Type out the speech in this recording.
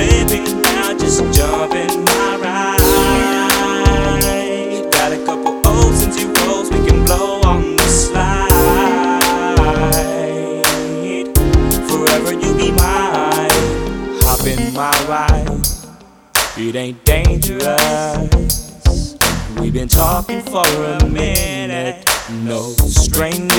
slipping now, just jump in my ride. Got a couple O's and zeros, we can blow on the slide. Forever you be mine. Hop in my ride, it ain't dangerous. We've been talking for a minute, no stranger.